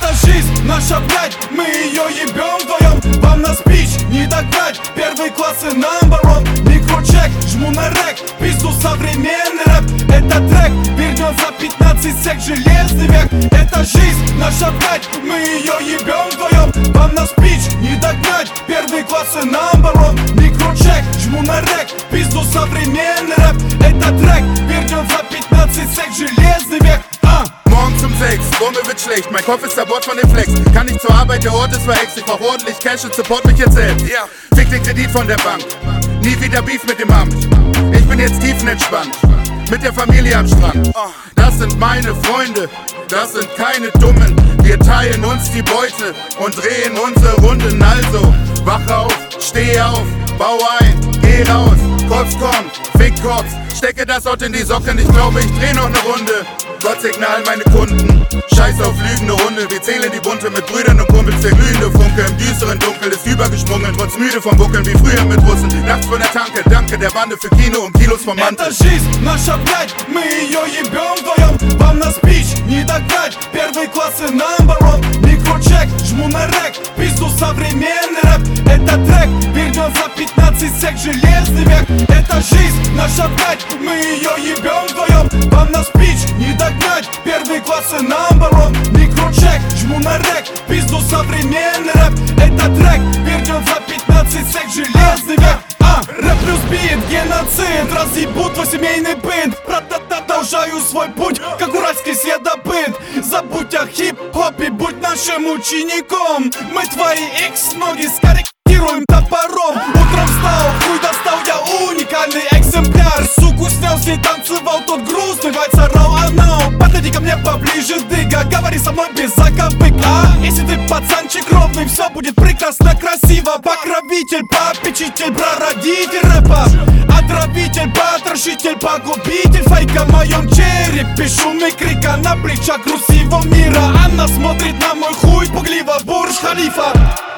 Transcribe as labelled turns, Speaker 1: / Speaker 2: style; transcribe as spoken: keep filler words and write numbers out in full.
Speaker 1: Это жизнь наша, блядь, мы ее ебем вдвоем. Вам нас бич не догнать, первый класс и number one. Микрочек, жму на рэк, пизду современный рэп. Это трек, вернет за пятнадцать сек железный век. Это жизнь наша, блядь, мы ее ебем вдвоем. Вам нас бич не догнать, первый класс и number one. Микрочек, жму на рэк, пизду современный рэп. Это трек, вернет за пятнадцать сек железный век.
Speaker 2: Morgens um sechs, Wumme wird schlecht, mein Kopf ist zerbord von den Flex. Kann nicht zur Arbeit, der Ort ist verext. Ich brauch ordentlich Cash und support mich jetzt selbst. Ja, fick den Kredit von der Bank, nie wieder Beef mit dem Amt. Ich bin jetzt tiefenentspannt, mit der Familie am Strand. Das sind meine Freunde, das sind keine Dummen. Wir teilen uns die Beute und drehen unsere Runden. Also, wach auf, steh auf, bau ein, geh raus. Kurz kommt, fick Cops, stecke das Ort in die Socken. Ich glaube, ich dreh noch ne Runde. Gott segne all meine Kunden. Scheiß auf lügende Hunde. Wir zählen die Bunte mit Brüdern und Kumpels. Der glühende Funke im düsteren Dunkel ist übergesprungen. Trotz müde vom Buckeln wie früher mit Russen. Nachts von der Tanke, danke der Bande für Kino und Kilos vom Mantel.
Speaker 1: Это жизнь наша, блядь, мы ее ебем вдвоем. Вам нас бич не догнать, первый класс и number one. Микрочек, жму на рэк, пизду современный рэп. Это трек, вернет за пятнадцать сек железный век. Это жизнь наша, блядь, мы ее ебем вдвоем. Вам нас бич не догнать, первый класс и number one. Микрочек, жму на рэк, пизду современный рэп. Это трек, вернет за пятнадцать сек железный век. А, рэп плюс бит, геноцид, разъебут твой семейный быт. Продолжаю свой путь, как уральский следопыт. Забудь о хип-хопе, будь нашим учеником. Мы твои икс-ноги скорректируем топором. Утром встал, хуй достал, я уникальный экземпляр. Суку снял, с ней танцевал, тот грустный вайца роу, ано. Подойди ко мне поближе, дыга, говори со мной без заковык. А если ты пацанчик ровный, все будет прекрасно, красиво. Покровитель, попечитель, прародитель рэпа. Отравитель, потрошитель, погубитель фейка в моем черепе. Шум и крика на плечах грусть всего мира. Она смотрит на мой хуй пугливо, Бурдж Халифа.